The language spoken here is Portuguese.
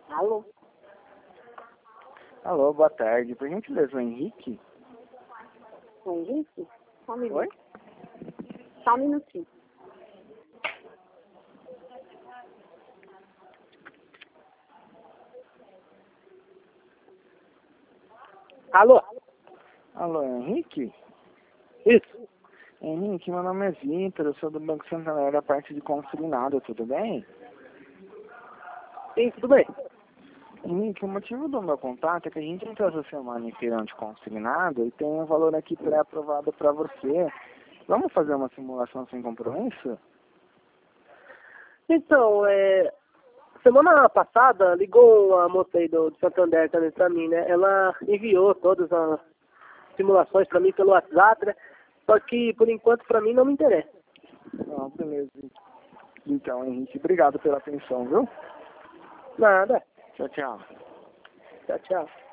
Alô? Alô, boa tarde. Por gentileza, o Henrique? O Henrique? Só um minuto. Oi? Só um minutinho. Alô? Alô, Henrique? Isso. Henrique, meu nome é Vitor, eu sou do Banco Santander, da parte de consignado, tudo bem? Sim, tudo bem. Henrique, o motivo do meu contato é que a gente entrou essa semana em feirão de consignado e tem um valor aqui pré-aprovado para você. Vamos fazer uma simulação sem compromisso? Então, semana passada ligou uma moça aí do Santander também pra mim, né? Ela enviou todas as simulações pra mim pelo WhatsApp, né? Só que, por enquanto, pra mim não me interessa. Não, beleza. Então, Henrique, obrigado pela atenção, viu? Nada. Tchau, tchau. Tchau, tchau.